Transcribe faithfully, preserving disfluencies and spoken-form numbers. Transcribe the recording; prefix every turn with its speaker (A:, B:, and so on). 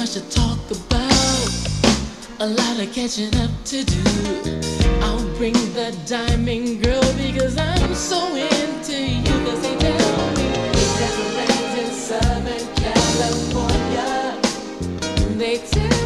A: much to talk about, a lot of catching up to do. I'll bring the diamond girl because I'm so into you. Cause they tell me there's a rain in Southern California. They tell